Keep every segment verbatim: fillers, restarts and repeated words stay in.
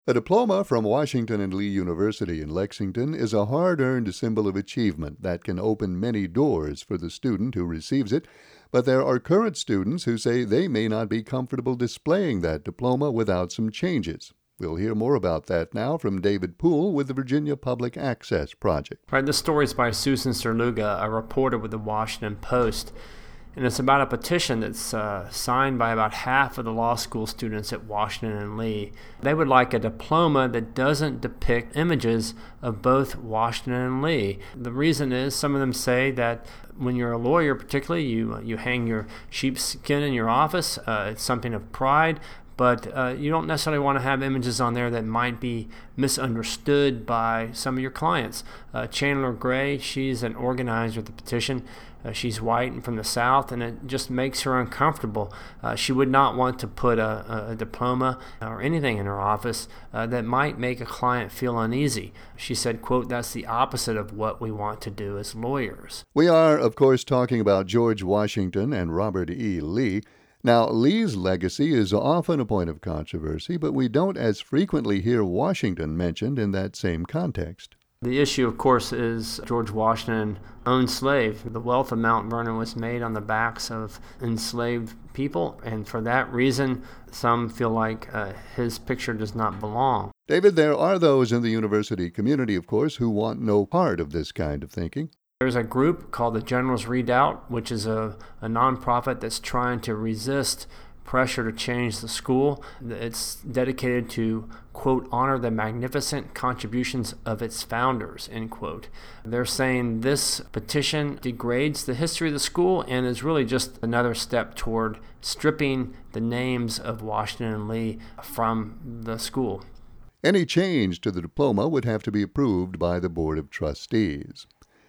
A diploma from Washington and Lee University in Lexington is a hard-earned symbol of achievement that can open many doors for the student who receives it, but there are current students who say they may not be comfortable displaying that diploma without some changes. We'll hear more about that now from David Poole with the Virginia Public Access Project. Right, this story is by Susan Serluga, a reporter with the Washington Post. And it's about a petition that's uh, signed by about half of the law school students at Washington and Lee. They would like a diploma that doesn't depict images of both Washington and Lee. The reason is some of them say that when you're a lawyer, particularly, you you hang your sheepskin in your office. Uh, it's something of pride. But uh, you don't necessarily want to have images on there that might be misunderstood by some of your clients. Uh, Chandler Gray, she's an organizer of the petition. Uh, she's white and from the South, and it just makes her uncomfortable. Uh, she would not want to put a, a diploma or anything in her office uh, that might make a client feel uneasy. She said, quote, "That's the opposite of what we want to do as lawyers." We are, of course, talking about George Washington and Robert E. Lee. Now, Lee's legacy is often a point of controversy, but we don't as frequently hear Washington mentioned in that same context. The issue, of course, is George Washington owned slaves. The wealth of Mount Vernon was made on the backs of enslaved people, and for that reason, some feel like uh, his picture does not belong. David, there are those in the university community, of course, who want no part of this kind of thinking. There's a group called the Generals Redoubt, which is a, a nonprofit that's trying to resist pressure to change the school. It's dedicated to, quote, honor the magnificent contributions of its founders, end quote. They're saying this petition degrades the history of the school and is really just another step toward stripping the names of Washington and Lee from the school. Any change to the diploma would have to be approved by the Board of Trustees.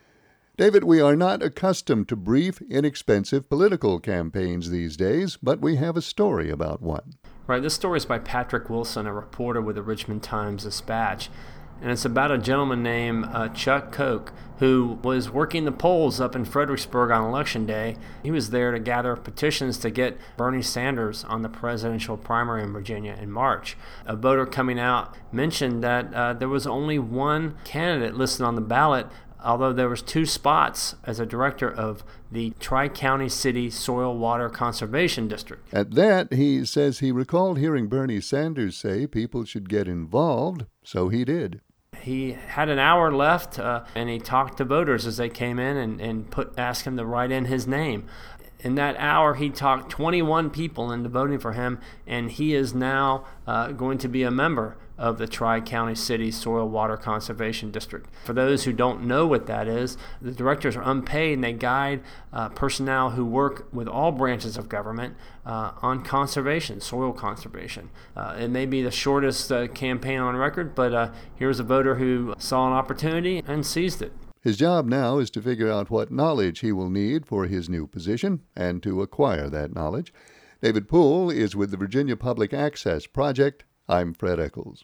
David, we are not accustomed to brief, inexpensive political campaigns these days, but we have a story about one. Right, this story is by Patrick Wilson, a reporter with the Richmond Times-Dispatch, and it's about a gentleman named uh, Chuck Koch, who was working the polls up in Fredericksburg on Election Day. He was there to gather petitions to get Bernie Sanders on the presidential primary in Virginia in March. A voter coming out mentioned that uh, there was only one candidate listed on the ballot, although there was two spots as a director of the Tri-County City Soil Water Conservation District. At that, he says he recalled hearing Bernie Sanders say people should get involved, so he did. He had an hour left, uh, and he talked to voters as they came in and, and put asked him to write in his name. In that hour, he talked twenty-one people into voting for him, and he is now uh, going to be a member of the Tri-County City Soil Water Conservation District. For those who don't know what that is, the directors are unpaid and they guide uh, personnel who work with all branches of government uh, on conservation, soil conservation. Uh, it may be the shortest uh, campaign on record, but uh, here's a voter who saw an opportunity and seized it. His job now is to figure out what knowledge he will need for his new position and to acquire that knowledge. David Poole is with the Virginia Public Access Project. I'm Fred Eccles.